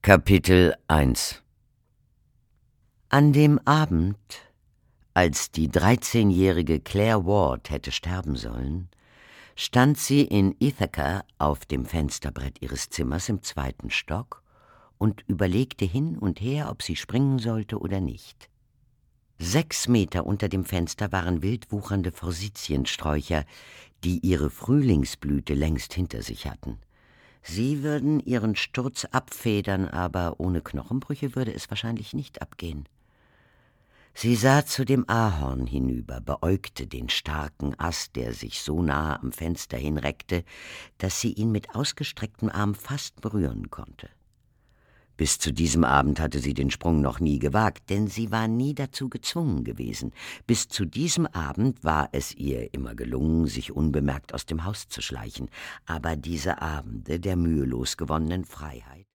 Kapitel 1 An dem Abend, als die 13-jährige Claire Ward hätte sterben sollen, stand sie in Ithaca auf dem Fensterbrett ihres Zimmers im 2. Stock und überlegte hin und her, ob sie springen sollte oder nicht. 6 Meter unter dem Fenster waren wild wuchernde Forsythiensträucher, die ihre Frühlingsblüte längst hinter sich hatten. Sie würden ihren Sturz abfedern, aber ohne Knochenbrüche würde es wahrscheinlich nicht abgehen. Sie sah zu dem Ahorn hinüber, beäugte den starken Ast, der sich so nahe am Fenster hinreckte, dass sie ihn mit ausgestrecktem Arm fast berühren konnte. Bis zu diesem Abend hatte sie den Sprung noch nie gewagt, denn sie war nie dazu gezwungen gewesen. Bis zu diesem Abend war es ihr immer gelungen, sich unbemerkt aus dem Haus zu schleichen. Aber diese Abende der mühelos gewonnenen Freiheit